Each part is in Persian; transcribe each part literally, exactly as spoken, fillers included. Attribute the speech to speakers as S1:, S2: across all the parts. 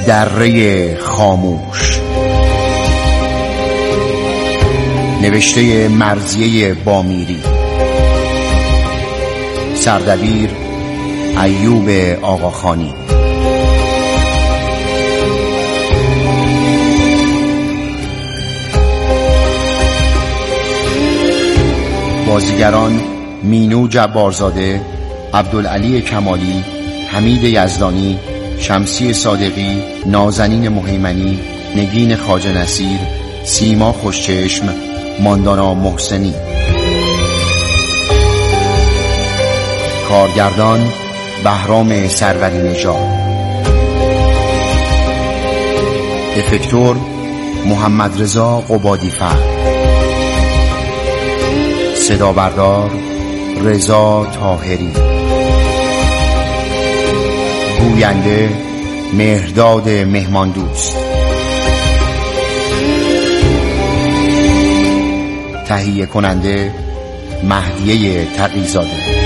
S1: دره خاموش، نوشته مرضیه بامیری، سردبیر ایوب آقاخانی. بازیگران: مینو جبارزاده، عبدالعلی کمالی، حمید یزدانی، شمسی صادقی، نازنین مهیمنی، نگین خواجه نصیر، سیما خوشچشم، ماندانا محسنی. کارگردان: بهرام سروری نژاد. افکتور: محمد رضا قبادی فر. صدا بردار: رضا طاهری. گوینده: مهرداد مهمان دوست. تهیه کننده: مهدیه تقی‌زاده.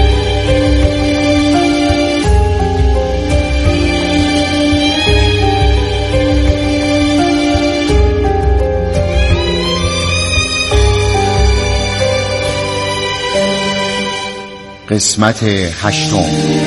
S1: قسمت هشتم.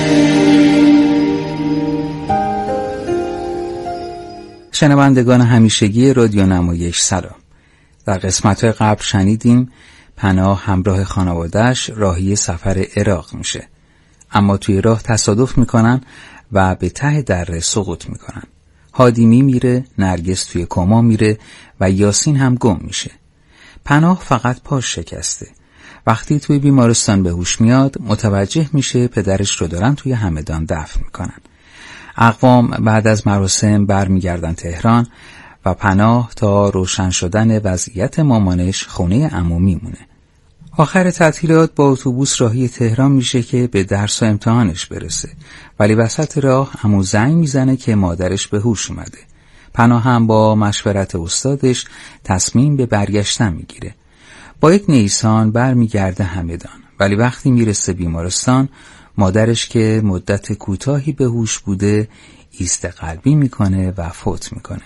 S2: شنوندگان همیشگی رادیو نمایش سلام. در قسمت‌های قبل شنیدیم پناه همراه خانواده‌اش راهی سفر عراق میشه، اما توی راه تصادف میکنن و به ته دره سقوط میکنن. هادی میمیره، نرگس توی کما میره و یاسین هم گم میشه. پناه فقط پاش شکسته. وقتی توی بیمارستان به هوش میاد متوجه میشه پدرش رو دارن توی همدان دفن میکنن. اقوام بعد از مراسم برمیگردن تهران و پناه تا روشن شدن وضعیت مامانش خونه عمو میمونه. آخر تعطیلات با اتوبوس راهی تهران میشه که به درس و امتحانش برسه، ولی وسط راه عمو زنگ میزنه که مادرش به هوش اومده. پناه هم با مشورت استادش تصمیم به برگشتن میگیره. با یک نیسان برمیگرده همدان، ولی وقتی میرسه بیمارستان مادرش که مدت کوتاهی به هوش بوده ایست قلبی میکنه و فوت میکنه.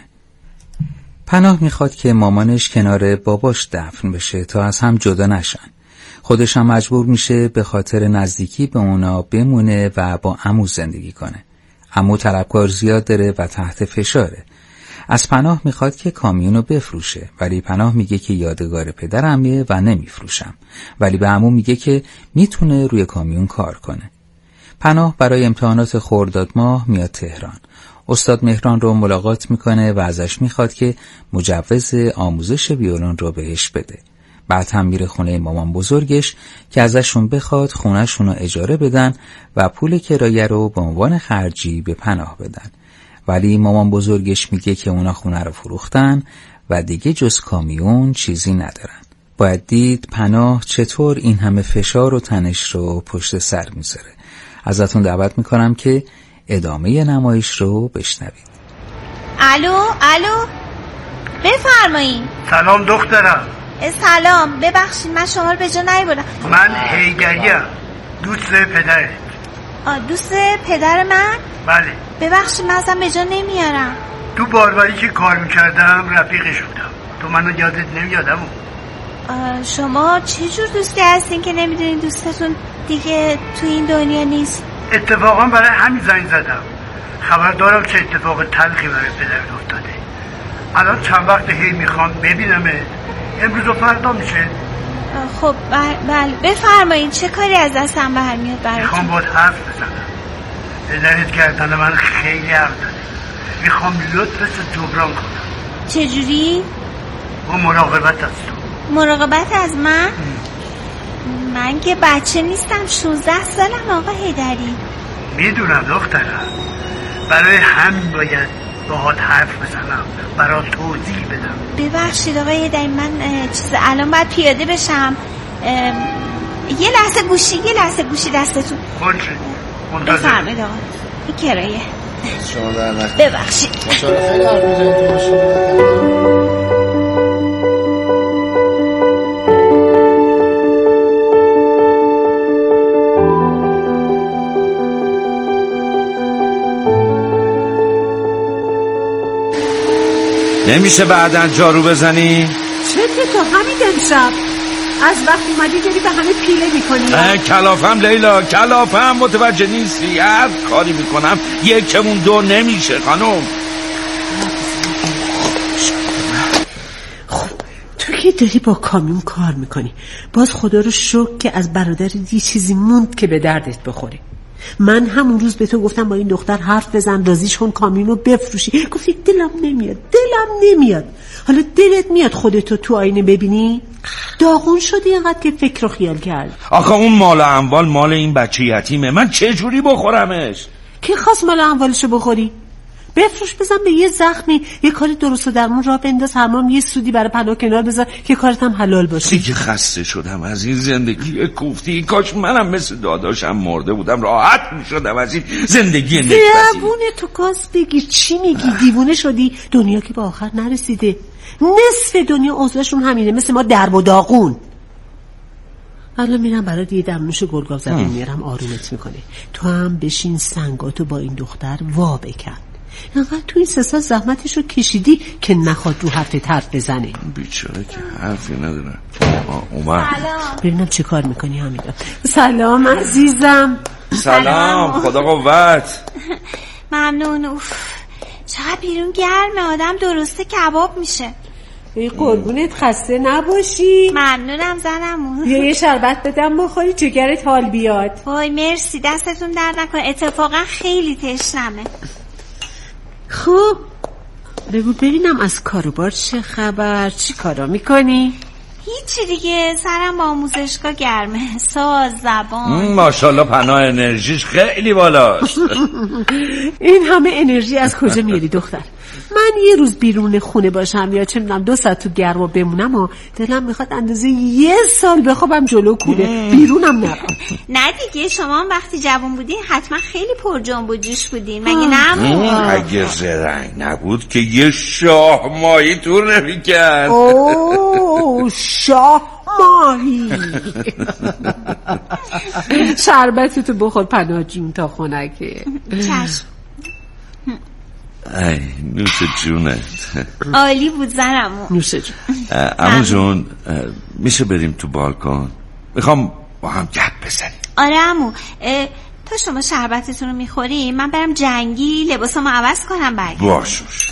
S2: پناه میخواد که مامانش کنار باباش دفن بشه تا از هم جدا نشن. خودش هم مجبور میشه به خاطر نزدیکی به اونا بمونه و با عمو زندگی کنه. عمو طلبکار زیاد داره و تحت فشاره. از پناه میخواد که کامیونو بفروشه، ولی پناه میگه که یادگار پدرمه و نمیفروشم، ولی به عمو میگه که میتونه روی کامیون کار کنه. پناه برای امتحانات خرداد ماه میاد تهران. استاد مهران رو ملاقات میکنه و ازش میخواد که مجوز آموزش ویولون رو بهش بده. بعد هم میره خونه مامان بزرگش که ازشون بخواد خونه‌شون رو اجاره بدن و پول کرایه رو به عنوان خرجی به پناه بدن. ولی مامان بزرگش میگه که اونا خونه رو فروختن و دیگه جز کامیون چیزی ندارن. باید دید پناه چطور این همه فشار و تنش رو پشت سر میذاره. ازتون دعوت میکنم که ادامه نمایش رو بشنوید.
S3: الو الو بفرمایید.
S4: سلام دخترم.
S3: سلام، ببخشید من شما رو به جا نیاوردم.
S4: من حیدریم، دوست پدرت.
S3: دوست پدر من؟
S4: بله.
S3: ببخشید من اصلا به جا نمیارم.
S4: تو باروری که کار میکردم رفیقش بودم. تو منو یادت نمیادم.
S3: شما چه جور دوستی هستین که نمیدونین دوستتون دیگه تو این دنیا نیست؟
S4: اتفاقا برای همین زنگ زدم. خبر دارم چه اتفاق تلخی برای پدرت افتاده. الان چند وقت هی میخوام ببینمت. امروز و فردا میشه؟
S3: خب بله بفرمایید. چه کاری از دستم برمیاد براتون؟
S4: میخوام باید حرف بزنم. پدرت گردن من خیلی حق داره. میخوام لطفت جبران کنم.
S3: چجوری؟
S4: با مراقبت از تو.
S3: مراقبت از من؟ من که بچه نیستم، شانزده سالم آقا حیدری.
S4: میدونم دخترم، برای همین باید باهات حرف بزنم، برات توضیح بدم.
S3: ببخشید آقا حیدری، من چیز الان باید پیاده بشم. یه لحظه گوشی یه لحظه گوشی دستتون.
S4: خوشی
S3: بفرمایید آقا. این کرایه
S1: شما در نکنید.
S3: ببخشید.
S1: ماشاءالله خیلی حرف میزنید.
S5: نمیشه بعداً جارو بزنی؟
S6: چه که تو همین امشب از وقت اومدی داری به همه پیله میکنی.
S5: کلافم لیلا، کلافم، متوجه نیستی؟ هر کاری میکنم یکمون دو نمیشه خانم.
S6: خب تو که داری با کامیون کار میکنی، باز خدا رو شکر که از برادر یه چیزی موند که به دردت بخوره. من همون روز به تو گفتم با این دختر حرف بزن، راضیش کن کامیونو بفروشی. گفتی دلم نمیاد، دلم نمیاد. حالا دلت میاد خودتو تو آینه ببینی؟ داغون شدی اینقدر که فکر و خیال کرد.
S5: آخه اون مال اموال مال این بچه یتیمه، من چه جوری بخورمش؟
S6: کی خواست مال اموالشو بخوری؟ بفروش، بزن به یه زخمی، یه کاری درست و درمون راه بنداز، همام یه سودی برای پناه کنار بذار که کارت هم حلال باشه.
S5: دیگه خسته شدم از این زندگی کوفتی. کاش منم مثل داداشم مرده بودم، راحت میشدم از این زندگی نکبتی.
S6: دیوونه تو گاز بگیر، چی میگی؟ دیوونه شدی؟ دنیا که به آخر نرسیده، نصف دنیا اوضاعشون همینه، مثل ما درب و داغون. الان میرم برای یه دمنوش گلگاو زمین میارم، آرومت میکنه. تو هم بشین سنگاتو با این دختر وا بکن. اینقدر تو این سه سال زحمتشو کشیدی که نخواد رو حرفت حرف بزنه.
S5: بیچاره که حرفی نداره. اومد
S6: ببینم چه کار میکنی حمیدا. سلام عزیزم.
S5: سلام، خدا قوت.
S3: ممنون. اوف چقدر بیرون گرمه، آدم درسته کباب میشه.
S6: ای قربونت، خسته نباشی.
S3: ممنونم زنمون.
S6: یه شربت بدم بخوری جگرت حال بیاد.
S3: وای مرسی، دستتون درد نکنه، اتفاقا خیلی تشنمه.
S6: خب بگو ببینم از کاروبار چه خبر، چی کارا میکنی؟
S3: هیچی دیگه، سرم با آموزشگاه گرمه، ساز، زبان.
S5: ماشاءالله پناه انرژیش خیلی بالاست.
S6: این همه انرژی از کجا میاری دختر؟ من یه روز بیرون خونه باشم یا چه میدونم دو ساعت تو گرما بمونم و دلم میخواد اندازه یه سال بخوابم جلو کوله، بیرونم نرم.
S3: نه دیگه، شما هم وقتی جوان بودین حتما خیلی پر جنب و جوش بودین، مگه نه؟
S5: اگه زرنگ نبود که یه شاه ماهی تور نمیکرد.
S6: اوه شاه ماهی. شربتتو بخور پناه جون تا خنکه.
S3: چشم.
S5: ای نوش جونت.
S3: عالی بود زنمو.
S6: نوش جون.
S5: عمو جون میشه بریم تو بالکن؟ میخوام با هم گپ بزنیم.
S3: آره عمو، تا شما شربتتون رو میخوری من برم جنگی لباسامو عوض کنم برگردم.
S5: باشوش.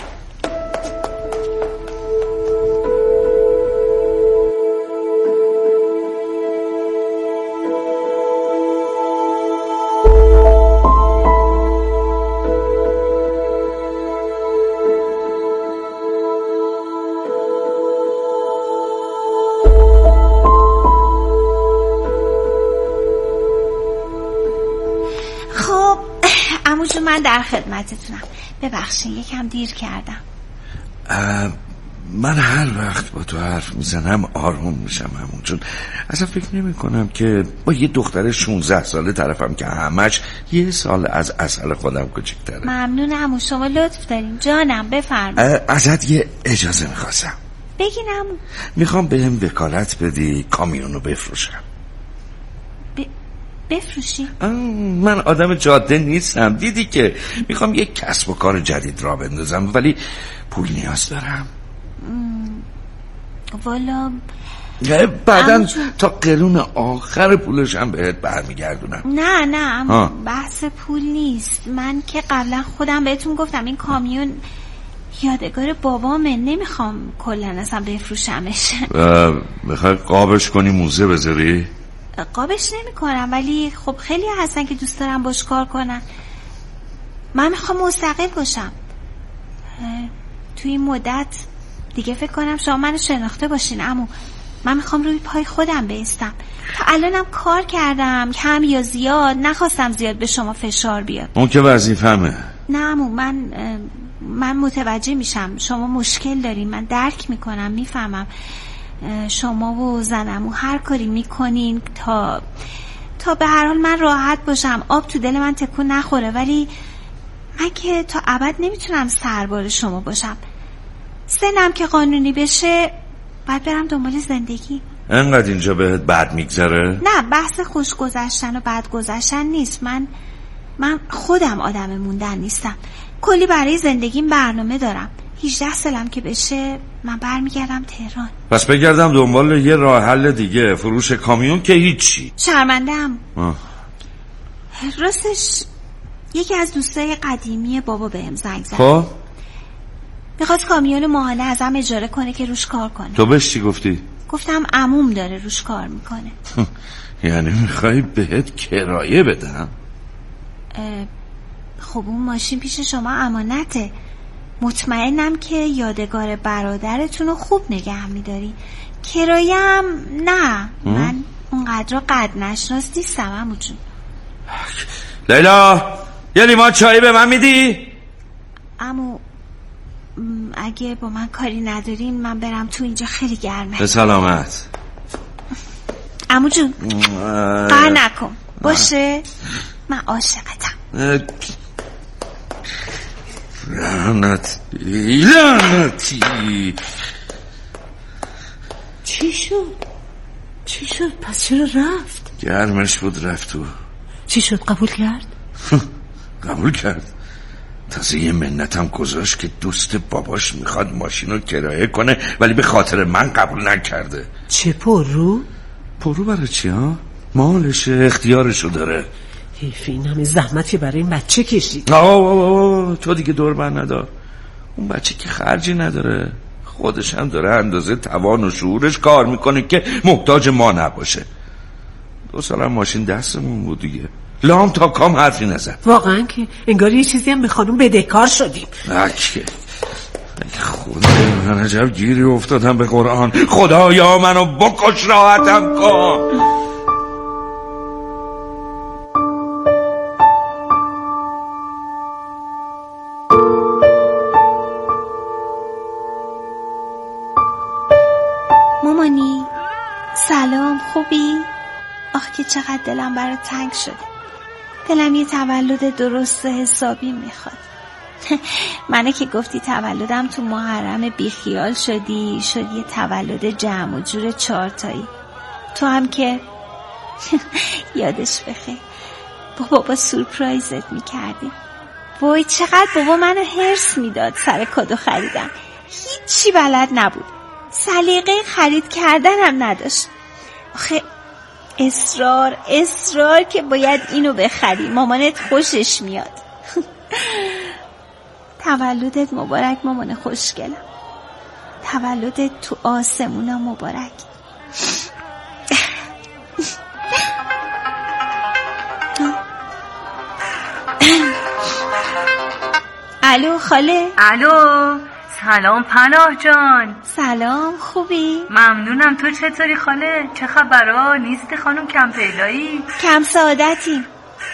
S3: من در خدمتتونم، ببخشید یکم دیر کردم.
S5: من هر وقت با تو حرف میزنم آروم میشم همون، چون اصلا فکر نمی کنم که با یه دختر شونزده ساله طرفم که همش یه سال از اصل خودم کوچیک‌تره.
S3: ممنونم، شما لطف دارین. جانم بفرمایید.
S5: ازت یه اجازه میخواستم.
S3: بگین عمو.
S5: میخوام بهم وکالت بدی کامیونو بفروشم.
S3: بفروشی؟
S5: من آدم جاده نیستم، دیدی که میخوام یک کسب و کار جدید را بندازم، ولی پول نیاز دارم.
S3: والا
S5: بعدن تا قرون آخر پولشم بهت برمیگردونم.
S3: نه نه اما بحث پول نیست. من که قبلا خودم بهتون گفتم این کامیون یادگار بابامه، نمیخوام کلا اصلا بفروشمش.
S5: میخوای قابش کنی موزه بذاری؟
S3: قابش نمی کنم، ولی خب خیلی هستن که دوست دارم باش کار کنن. من میخوام مستقل باشم. توی این مدت دیگه فکر کنم شما منو شناخته باشین عمو. من میخوام روی پای خودم بایستم. تا الانم کار کردم، کم یا زیاد، نخواستم زیاد به شما فشار بیاد.
S5: اون که وظیفمه.
S3: نه عمو، من من متوجه میشم شما مشکل دارین، من درک میکنم، میفهمم شما و زنمو هر کاری میکنین تا تا به هر حال من راحت باشم، آب تو دل من تکون نخوره، ولی من که تا ابد نمیتونم سربار شما باشم. سنم که قانونی بشه باید برم دنبال زندگی.
S5: انقدر اینجا بهت بد میگذره؟
S3: نه، بحث خوش گذشتن و بد گذشتن نیست. من من خودم آدم موندن نیستم. کلی برای زندگیم برنامه دارم. هجده سالم که بشه من برمیگردم تهران.
S5: پس بگردم دنبال یه راه حل دیگه، فروش کامیون که هیچی.
S3: شرمندم. راستش یکی از دوستای قدیمی بابا بهم زنگ زد.
S5: خب
S3: میخواست کامیون ماهانه ازم اجاره کنه که روش کار کنه.
S5: تو بهش چی گفتی؟
S3: گفتم عموم داره روش کار میکنه.
S5: یعنی میخوای بهت کرایه بدم؟
S3: خب اون ماشین پیش شما امانته، مطمئنم که یادگار برادرتون رو خوب نگه میداری. کرایم نه، من اونقدر قد نشناس نیستم عمو جون.
S5: لیلا یه لیوان چایی به من میدی؟
S3: عمو اگه با من کاری ندارین من برم تو، اینجا خیلی گرمه.
S5: به سلامت
S3: عمو جون. قهر نکن باشه، من عاشقتم.
S5: لعنتی لعنتی.
S6: چی شد؟ چی شد؟ پس چرا رفت؟
S5: گرمش بود رفت تو.
S6: چی شد؟ قبول کرد؟
S5: قبول کرد. تازه یه منتم گذاشت که دوست باباش میخواد ماشین رو کرایه کنه ولی به خاطر من قبول نکرده.
S6: چه پررو؟
S5: پررو برای چی ها؟ مالشه، اختیارشو داره.
S6: حیف این همه زحمتی برای این بچه کشید.
S5: آه آه آه تو دیگه دور بر ندار. اون بچه که خرجی نداره، خودش هم داره اندازه توان و شعورش کار میکنه که محتاج ما نباشه. دو سال هم ماشین دستمون بود دیگه، لام تا کام حرفی نزد.
S6: واقعا که انگار یه چیزی هم به خانوم بدهکار شدیم.
S5: اکه خدا من عجب گیری افتادم به قرآن. خدایا منو بکش راحتم کن.
S3: مامانی سلام، خوبی؟ آخ که چقدر دلم برات تنگ شده. دلم یه تولد درست حسابی میخواد. منه که گفتی تولدم تو محرم بیخیال شدی، شد یه تولد جمع و جور چارتایی. تو هم که یادش بخیر با بابا سورپرایزت میکردیم. وای چقدر بابا منو هرس میداد سر کادو خریدم. هیچی بلد نبود، سلیقه خرید کردن هم نداشت. آخه اصرار اصرار که باید اینو بخری، مامانت خوشش میاد. تولدت مبارک مامان خوشگلم، تولدت تو آسمونا مبارک. الو خاله.
S7: الو سلام پناه جان.
S3: سلام، خوبی؟
S7: ممنونم، تو چطوری خاله؟ چه خبرها؟ نیستی خانم کم پیدایی؟
S3: کم سعادتی.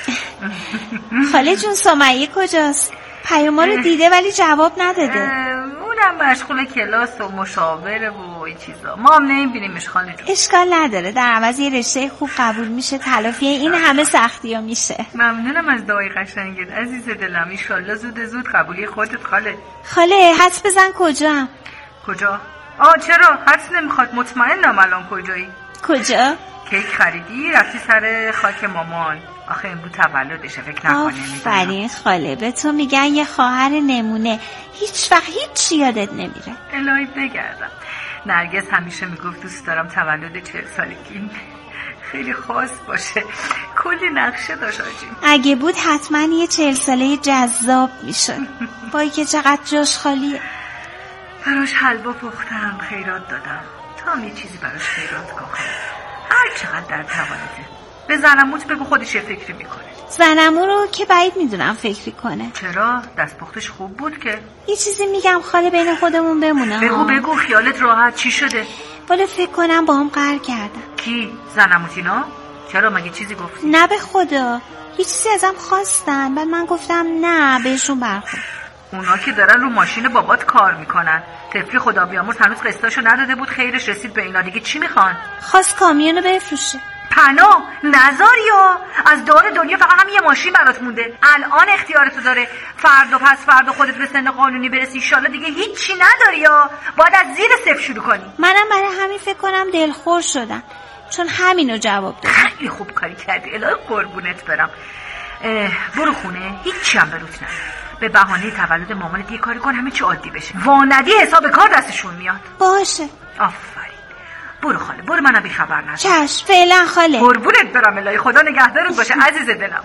S3: خاله جون سمیه کجاست؟ پیاما رو دیده ولی جواب نداده.
S7: اونم مشغول کلاس و مشاوره و این چیزا، ما هم نمیبینیمش خاله جون.
S3: اشکال نداره، در عوض یه رشته خوب قبول میشه، تلافی این همه سختی ها میشه.
S7: ممنونم از دعای قشنگت عزیز دلم، ایشالله زود زود قبولی خودت خاله.
S3: خاله حدس بزن کجا؟
S7: کجا؟ آه چرا؟ حدس نمیخواد، مطمئنم الان کجایی.
S3: کجا؟
S7: کیک خریدی رفتی سر خاک مامان؟ آخه امروز تولدشه، فکر نکنی.
S3: آفرین خاله، به تو میگن یه خواهر نمونه، هیچ وقت هیچ یادت نمیره.
S7: الهی بگردم. نرگس همیشه میگفت دوست دارم تولد چهل سالگی خیلی خاص باشه، کلی نقشه داشت آجیم.
S3: اگه بود حتما یه چهل ساله جذاب میشد. وای که چقدر جاش خالیه.
S7: براش حلوا پختم، خیرات دادم، تا هم یه چیزی براش خیرات کن. هر چقدر در توانته. به زنموت بگو خودش یه فکری میکنه.
S3: زنمو رو که بعید میدونم فکری کنه.
S7: چرا؟ دستپختش خوب بود که.
S3: یه چیزی میگم خاله بین خودمون بمونه.
S7: بگو بگو خیالت راحت. چی شده؟
S3: والا فکر کنم با هم قهر کردن.
S7: کی؟ زنموتینا؟ چرا مگه چیزی گفتی؟
S3: نه به خدا، یه چیزی ازم خواستن، بعد من گفتم نه، بهشون برخورد.
S7: اونا که دارن رو ماشین بابات کار میکنن. طفلی خدا بیامرز هنوز قسطاشو نداده بود، خیرش رسید به اینا، دیگه چی میخوان؟
S3: خواست کامیونو بفروشه.
S7: پناه نزار یا از دار دنیا فقط همین یه ماشین برات مونده. الان اختیارتو داره، فردا پس فردا خودت به سن قانونی برسی ایشالله دیگه هیچی نداری یا باید از زیر صفر شروع کنی.
S3: منم برای همین فکر کنم دلخور شدم، چون همینو جواب دادم.
S7: خیلی خوب کاری کردی، الهی قربونت برم. برو خونه، هیچی هم بروت نداره. به بهانه تولد مامانت یه کاری کن همه چی عادی بشه. واندی حساب کار دستشون میاد.
S3: باشه.
S7: آفرین. برو خاله، برو منم بی خبر نشم.
S3: چشم، فعلا خاله.
S7: قربونت برم الهی، خدا نگهدارت باشه عزیز دلم.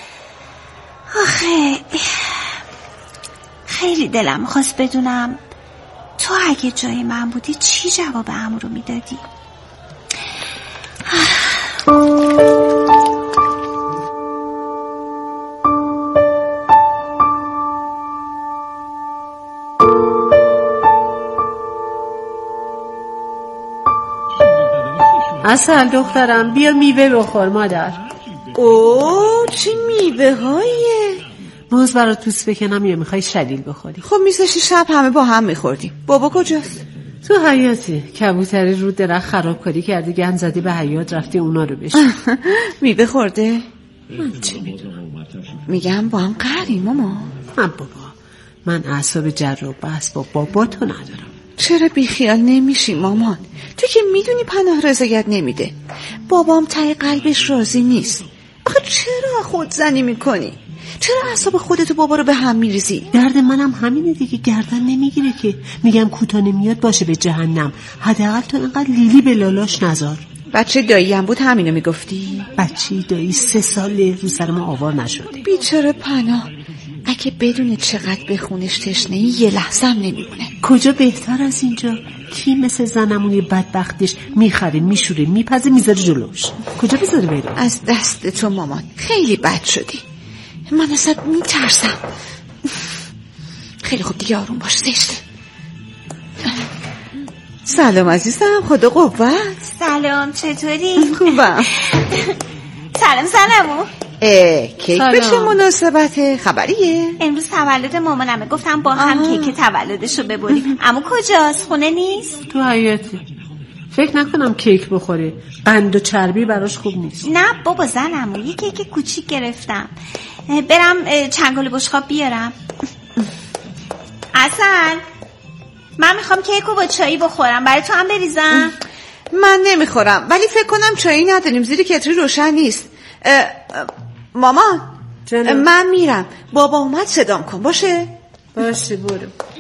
S3: آخه خیلی دلم می‌خواست بدونم تو اگه جای من بودی چی جواب عمو رو میدادی؟
S6: اصل دخترم بیا میوه بخور مادر.
S8: اوه چه میوه هاییه.
S6: موز برات پوست بکنم یا میخوای شلیل بخوری؟
S8: خب میذاشی شب همه با هم میخوردیم. بابا کجاست؟
S6: تو حیاته. کبوتری رو درخت خرابکاری کرده، گند زدی به حیات رفتی اونا رو بشی.
S8: میوه خورده؟
S6: من چه میدونم.
S8: میگم با هم قهریم ماما.
S6: من بابا من اعصاب جر و بحث با بابا تو ندارم.
S8: چرا بیخیال نمیشی مامان؟ تو که میدونی پناه رضایت نمیده. بابام ته قلبش راضی نیست. آخه چرا خودزنی میکنی؟ چرا اعصاب خودتو بابا رو به هم میریزی؟
S6: درد منم همینه دیگه، گردن نمیگیره که میگم کوتا نمیاد باشه به جهنم. حداقل تو اینقدر لیلی به لالاش نذار.
S8: بچه دایی هم بود همینو میگفتی؟
S6: بچه دایی سه ساله رو سر ما آوار نشده.
S8: بیچاره پناه، اگه بدونه چقدر به خونش تشنه‌ای یه لحظه هم نمیمونه.
S6: کجا بهتر از اینجا؟ کی مثل زنمونی بدبختش میخره میشوره میپزه میذاره جلوش؟ کجا بذاره بره؟
S8: از دست تو مامان خیلی بد شدی. من ازت میترسم. خیلی خوب دیگه آروم باش زشته. سلام عزیزم، خدا قوت.
S3: سلام، چطوری؟
S8: خوبم.
S3: سلام سلامو.
S8: اه کیک به چه مناسبته؟ خبریه؟
S3: امروز تولد مامانمه، گفتم با هم آه. کیک تولدشو ببریم. عمو کجاست؟ خونه نیست؟
S6: تو حیاته. فکر نکنم کیک بخوره، قند و چربی براش خوب نیست.
S3: نه بابا زنمو یه کیک کوچیک گرفتم، برم چنگال بشقاب بیارم. اصل من میخوام کیکو با چایی بخورم، برای تو هم بریزم؟
S8: من نمیخورم، ولی فکر کنم چایی نداریم، زیر کتری روشن نیست. مامان جنم. من میرم، بابا اومد صدام کن. باشه؟
S6: باشه برو.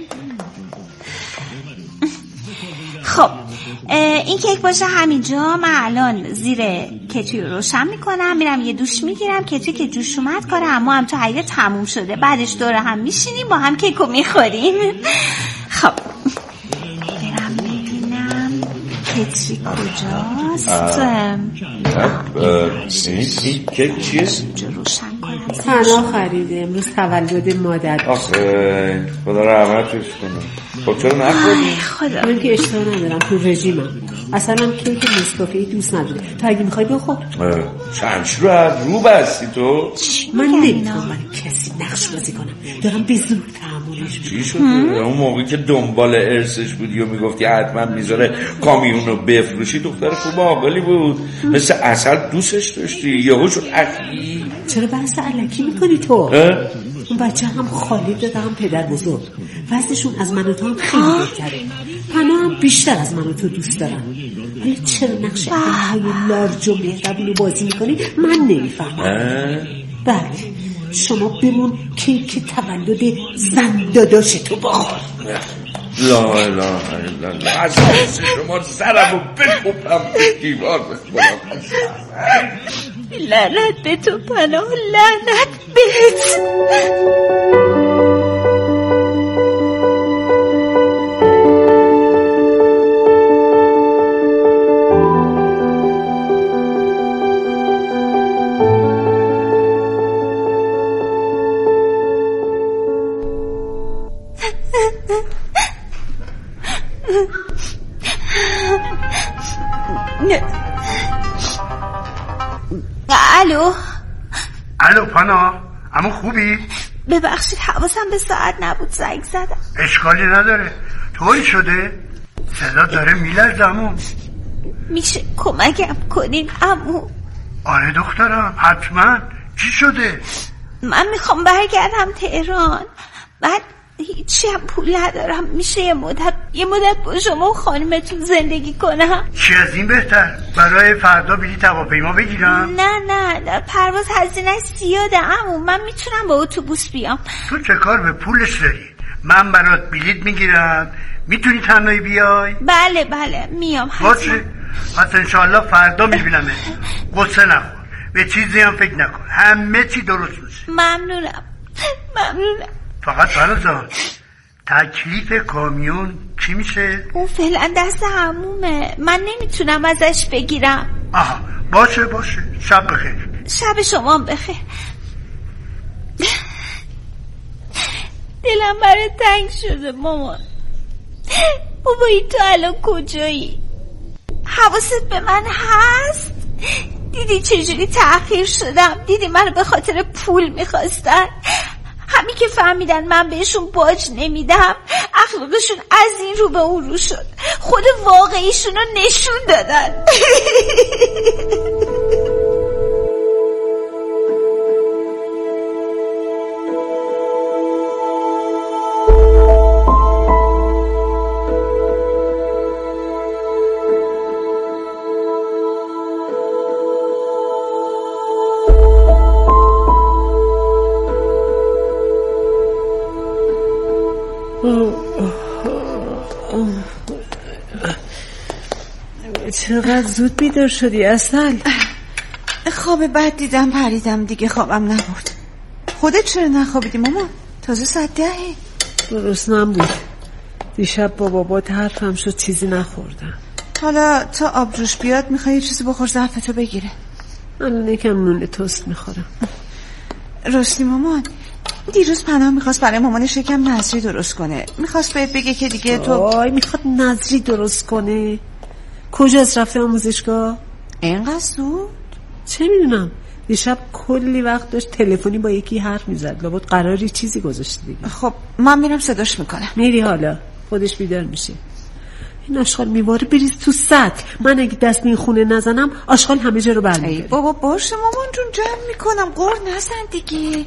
S3: خب این کیک باشه همینجا. من الان زیر کتری رو روشن میکنم، میرم یه دوش میگیرم. کتری که جوش اومد کار اما هم تو حیاط تموم شده، بعدش دوره هم میشینیم با هم کیکو میخوریم. خب برم ببینم کتری کجاست.
S5: این کیک چیه؟
S3: جو روشن کنم.
S6: پناه خریده، امروز تولد مادر.
S5: آخه خدا رحمتش کنه. خب چرا نخوردی؟
S3: خدا
S6: من که اشتباه ندارم، تو رژیمم. اصلا هم کیک نسکافه دوست نداره. تو اگه میخوای بخور.
S5: چنچ رو از رو بستی تو؟
S6: من نمیتونم برای کسی نقش بازی کنم، دارم به زور تحملش.
S5: چی شده؟ اون موقعی که دنبال ارثش بودی و میگفتی حتما میذاره کامیون رو بفروشی، دختر خوب عاقلی بود، مثل عسل دوستش داشتی، یهو شد اخی.
S6: چرا بحث الکی میکنی تو؟ اون بچه هم خالی داده هم پدر بزرگ، وزنشون از من و تو هم خیلی بهتره. پناه هم بیشتر از من و تو دوست دارم. ولی چرا نقش های لارج و مهربون رو بازی میکنی من نمیفهمم. بله شما بمون کیک تولد زن داداش تو بخور.
S5: لا اله الا الله. از شما سرمو بکوبم به دیوار بخورم.
S3: لعنت به تو پناه، لعنت بهت. الو
S4: الو پناه، اما خوبی؟
S3: ببخشید حواسم به ساعت نبود، زنگ زدم.
S4: اشکالی نداره. طوری شده صدا داره میلرزه عمو.
S3: میشه کمکم کنین عمو؟
S4: آره دخترم حتما. چی شده؟
S3: من میخوام برگردم تهران، بعد هیچی هم پول ندارم. میشه یه مدت یه مدت با شما و خانمتون زندگی کنم؟
S4: چی از این بهتر؟ برای فردا بلیط هواپیما بگیرم؟
S3: نه نه, نه پرواز هزینه‌اش زیاده عمو. من میتونم با اتوبوس بیام.
S4: تو چه کار به پولش داری؟ من برات بلیط میگیرم، میتونی تنهایی بیای؟
S3: بله بله میام.
S4: باشه، پس انشالله فردا میبینم. قصه نخور، به چیزی هم فکر نکن، همه چی درست میشه.
S3: ممنونم ممنونم.
S4: فقط فرزان تکلیف کامیون چی میشه؟
S3: اون فعلا دست عمومه، من نمیتونم ازش بگیرم.
S4: آها باشه باشه، شب بخیر.
S3: شب شما بخیر. دلم برای تنگ شده مامان. بابایی تو الان کجایی؟ حواست به من هست؟ دیدی چجوری تأخیر شدم؟ دیدی منو به خاطر پول میخواستن؟ همین که فهمیدن من بهشون باج نمیدم اخلاقشون از این رو به اون رو شد. خود واقعیشون رو نشون دادن.
S6: چقدر زود بیدار شدی اصل؟
S8: خواب بد دیدم پریدم دیگه، خوابم نبرد. خودت چرا نخوابیدی مامان؟ تازه ساعت دهه.
S6: درست نبود. دیشب با بابات حرفم شد چیزی نخوردم.
S8: حالا تا آبجوش بیاد میخوای چیزی بخور ظرفتو بگیره.
S6: من یکم نون توست میخورم.
S8: راستی مامان، دیروز پناه میخواست برای مامانش یکم نظری درست کنه. میخواست بهت بگه که دیگه تو
S6: آی میخواد نظری درست کنه؟ کجاست رفته آموزشگاه؟
S8: اینقدر زود؟
S6: چه میدونم، دیشب کلی وقت داشت تلفنی با یکی حرف میزد. لابد قراری چیزی گذاشته دیگه.
S8: خب من میرم صداش میکنم.
S6: میری حالا خودش بیدار میشه. این آشغال میواره بریز تو سطح. من اگه دست به این خونه نزنم آشغال همه جا رو برمی‌داره.
S8: بابا باشه مامان جون، جمع میکنم، قور نزن دیگه.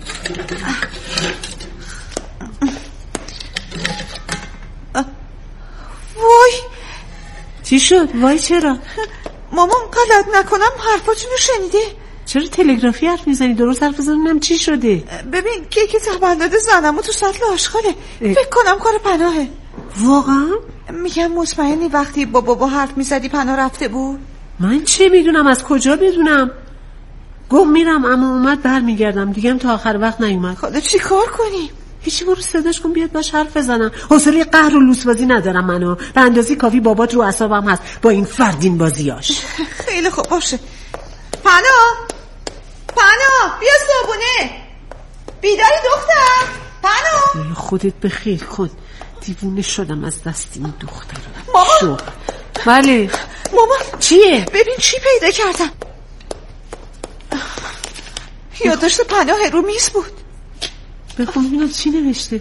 S8: وای
S6: چی شد؟ وای چرا؟
S8: مامان غلط نکنم حرفاتونو شنیده؟
S6: چرا تلگرافی حرف میزنی؟ درست حرف بزنم چی شده؟
S8: ببین که که تولد زنمو تو سطل آشغاله. فکر کنم کار پناهه.
S6: واقعا؟
S8: میگم مطمئنی وقتی با بابا حرف میزدی پناه رفته بود؟
S6: من چه میدونم، از کجا بدونم؟ گم میرم اما اومد برمیگردم دیگه، هم تا آخر وقت نیومد.
S8: خدا چی کار کنیم؟
S6: هیچی، برو صداش کن بیاد باش حرف بزنم. حوصله قهر و لوسبازی ندارم منو. به اندازه کافی بابات رو اعصابم هست با این فردین بازیاش.
S8: خیلی خوب باشه. پناه پناه بیا صابونه. بیداری دختر؟ پناه
S6: خودت بخیر کن. دیوونه شدم از دست این دختر.
S8: مامان.
S6: بله
S8: مامان
S6: چیه؟
S8: ببین چی پیدا کردم. یادداشت پناه رو میز بود.
S6: بخون ببینم چی نوشته.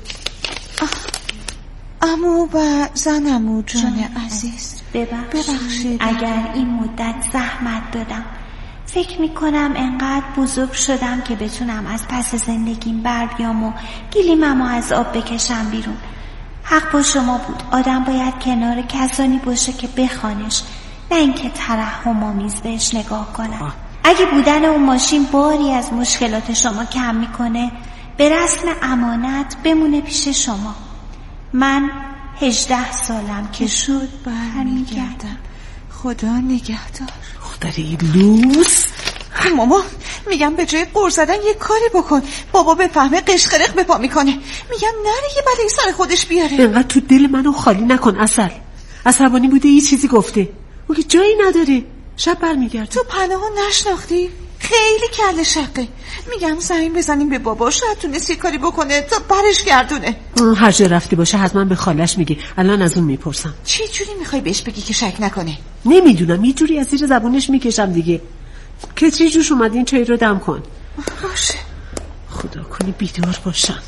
S8: عمو و زن عمو جان عزیز،
S3: ببخشید اگر این مدت زحمت دادم. فکر میکنم انقدر بزرگ شدم که بتونم از پس زندگیم بر بیام و گلیممو از آب بکشم بیرون. حق با شما بود. آدم باید کنار کسانی باشه که بخوانش، نه اینکه ترحم‌آمیز بهش نگاه کنه. اگه بودن اون ماشین باری از مشکلات شما کم میکنه، به رسم امانت بمونه پیش شما. من هجده سالم که شد برمیگردم.
S8: خدا نگهدار.
S6: دختری لوس.
S8: ماما میگم به جای قور زدن یه کاری بکن. بابا بفهمه قشقرق به پا میکنه. میگم نره یه بلایی سر خودش بیاره.
S6: اینقدر تو دل منو خالی نکن اصل. عصبانی بوده یه چیزی گفته. اون که جایی نداره. شب برمیگرده.
S8: تو پناهو نشناختی؟ خیلی کله شقه. میگم زنگ بزنیم به بابا، شاید تونست یه کاری بکنه تا برش گردونه.
S6: هر جا رفتی باشه حتما به خالش میگه. الان از اون میپرسم.
S8: چی جوری میخوای بهش بگی که شک نکنه؟
S6: نمیدونم، یه جوری از زیر زبونش میکشم دیگه. کتری جوش اومد، این چای رو دم کن.
S8: باشه.
S6: خدا کنی بیدار باشن.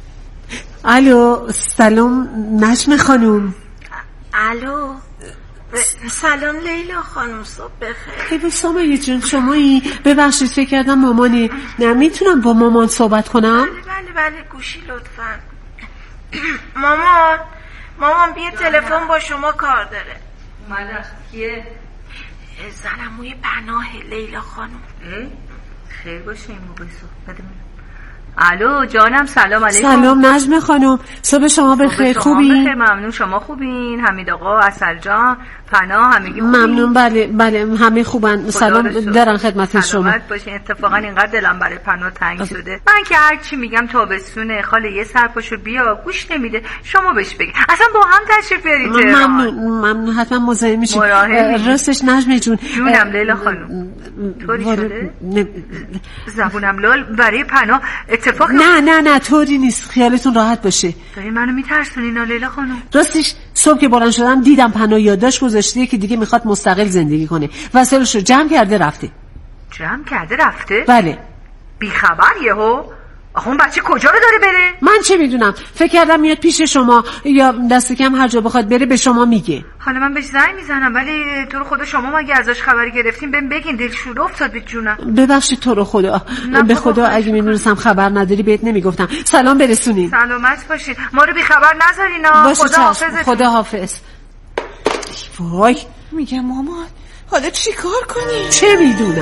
S6: الو، سلام نجم خانوم.
S3: الو
S9: سلام لیلا خانم، صبح بخیر.
S6: ای سامایه جون، شمایی؟ ببخشید فکر کردم مامانی. نه میتونم با مامان صحبت کنم؟
S9: بله بله بله گوشی لطفا. مامان مامان بیا تلفن با شما کار داره.
S7: اومده کیه؟
S9: زنموی پناه لیلا خانم.
S7: خیر باشه این موقع صبح. بده من. الو جانم، سلام علیکم.
S6: سلام نجمه خانم، صبح شما بخیر. خوبین؟
S7: بخیر ممنون. شما خوبین؟ حمید آقا، اصل جان، پناه، همگی خوبین؟
S6: ممنون. بله بله همه خوبن. سلام دارن خدمت شما.
S7: سلامت باشین. اتفاقا اینقدر دلم برای پناه تنگ شده. من که هر چی میگم تابستونه، خاله یه سرپاشو بیا، گوش نمیده. شما بهش بگید اصلا با هم تشریف بیارید تهران.
S6: ممنون ممنون. حتما مزاحم میشیم. راستش نجمه جون،
S7: جونم لیلا خانم، طوری شده زبونم لال برای پناه اتفاق.
S6: نه نه نه طوری نیست، خیالتون راحت باشه.
S7: داری منو میترسونین لیلا خانم.
S6: راستش صبح که بلند شدم دیدم پناه یادداشت گذاشته که دیگه میخواد مستقل زندگی کنه. وسایلش رو جمع کرده رفته.
S7: جمع کرده رفته؟
S6: بله.
S7: بی خبر یهو؟ آخه اون بچه کجا رو داره بره؟
S6: من چه میدونم، فکر کردم میاد پیش شما یا دست کم هر جا بخواد بره به شما میگه.
S7: حالا من بهش زنگ میزنم، ولی تو رو خدا شما مگه ازش خبری گرفتین؟ بهم بگین، دلشوره افتاد به جونم.
S6: ببخشید تو رو خدا، به خدا اگه میدونستم خبر نداری بهت نمیگفتم. سلام برسونین.
S7: سلامت باشین، ما رو بی خبر نذارین.
S6: خدا حافظ. خدا حافظ. وای
S8: میگم مامان حالا چی کار کنی؟
S6: چه میدونم.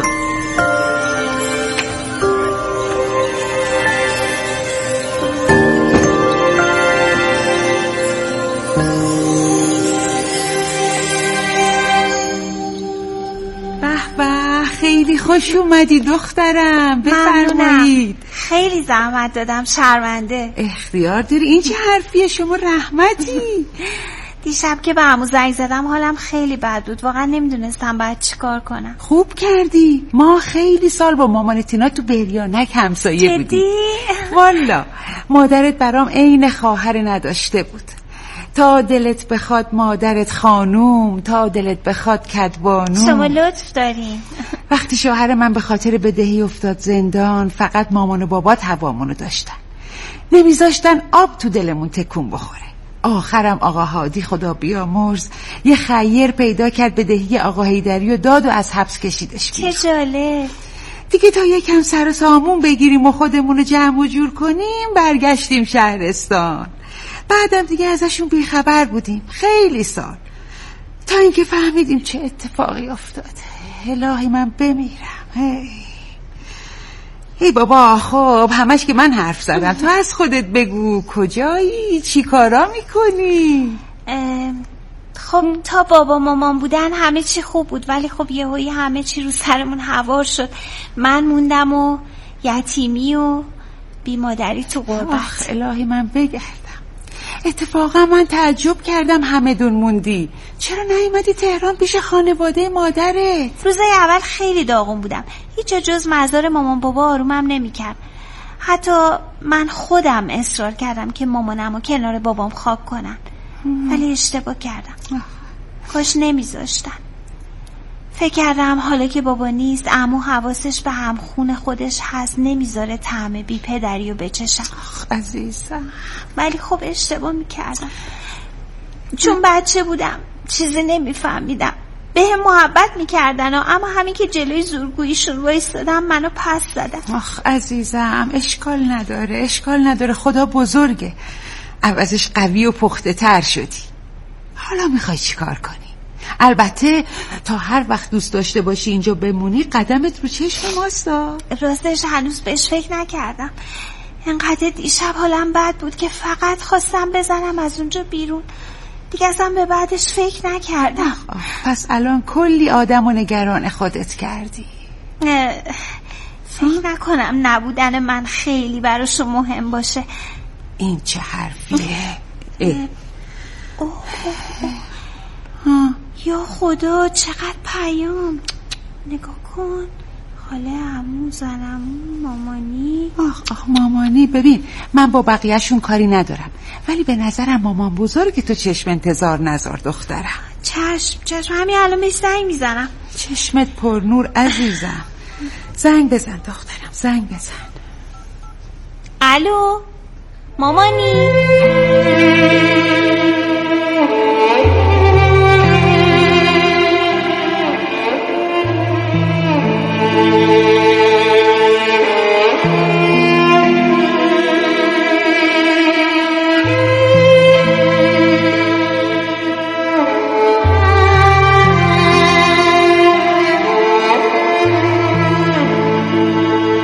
S8: خیلی خوش اومدی دخترم، بفرمایید.
S3: خیلی زحمت دادم، شرمنده.
S8: اختیار داری، این چه حرفیه؟ شما رحمتی.
S3: دیشب که به عمو زنگ زدم حالم خیلی بد بود، واقعا نمیدونستم باید چی کار کنم.
S8: خوب کردی. ما خیلی سال با مامان تینا تو بریانک همسایه بودیم. والا مادرت برام عین خواهر نداشته بود. تا دلت بخواد مادرت خانوم، تا دلت بخواد کدبانو.
S3: شما لطف دارین.
S8: وقتی شوهر من به خاطر بدهی افتاد زندان، فقط مامان و بابات هوامونو داشتن، نمیذاشتن آب تو دلمون تکون بخوره. آخرم آقا هادی خدا بیامرز یه خیر پیدا کرد، بدهی آقا حیدری و داد و از حبس کشیدش بیرون.
S3: چه جالب.
S8: دیگه تا یکم سر و سامون بگیریم و خودمونو جمع و جور کنیم برگشتیم شهرستان. بعدم دیگه ازشون بیخبر بودیم خیلی سال، تا اینکه فهمیدیم چه اتفاقی افتاده. الهی من بمیرم. هی ای بابا، خب همش که من حرف زدم، تو از خودت بگو کجایی، چی کارا میکنی؟
S3: خب تا بابا مامان بودن همه چی خوب بود، ولی خب یهویی همه چی رو سرمون هوار شد. من موندم و یتیمی و بی مادری تو غربت.
S8: آخ الهی من بگردم. اتفاقا من تعجب کردم همه دون موندی. چرا نیومدی تهران پیش خانواده مادرت؟
S3: روزای اول خیلی داغون بودم، هیچ جا جز مزار مامان بابا آرومم نمی‌کرد. حتی من خودم اصرار کردم که مامانمو کنار بابام خاک کنن، ولی اشتباه کردم. کاش نمیذاشتن. فکر کردم حالا که بابا نیست عمو حواسش به همخون خودش هست، نمیذاره طعم بی پدری رو بچشم.
S8: آخ عزیزم.
S3: ولی خب اشتباه میکردم، چون بچه بودم چیزی نمیفهمیدم. به هم محبت میکردن اما همین که جلوی زورگوییشون وایستادم منو پس زدن.
S8: آخ عزیزم اشکال نداره، اشکال نداره، خدا بزرگه. عوضش قوی و پخته تر شدی. حالا میخوای چی کار کنی؟ البته تا هر وقت دوست داشته باشی اینجا بمونی قدمت رو چشم ماستا.
S3: راستش هنوز بهش فکر نکردم. انقدر دیشب حالم بد بود که فقط خواستم بزنم از اونجا بیرون، دیگه اصلا به بعدش فکر نکردم.
S8: پس الان کلی آدم و نگران خودت کردی.
S3: فکر نکنم نبودن من خیلی براشو مهم باشه.
S8: این چه حرفیه؟ اه.
S3: اوه اوه اوه. یا خدا چقدر پیام. نگاه کن، خاله، عمو، زنمو، مامانی.
S8: آخ آخ مامانی. ببین من با بقیهشون کاری ندارم، ولی به نظرم مامان بزرگ تو چشم انتظار نذار دخترم.
S3: چشم چشم، همین الان بهش زنگ میزنم.
S8: چشمت پر نور عزیزم. زنگ بزن دخترم، زنگ بزن.
S3: الو مامانی.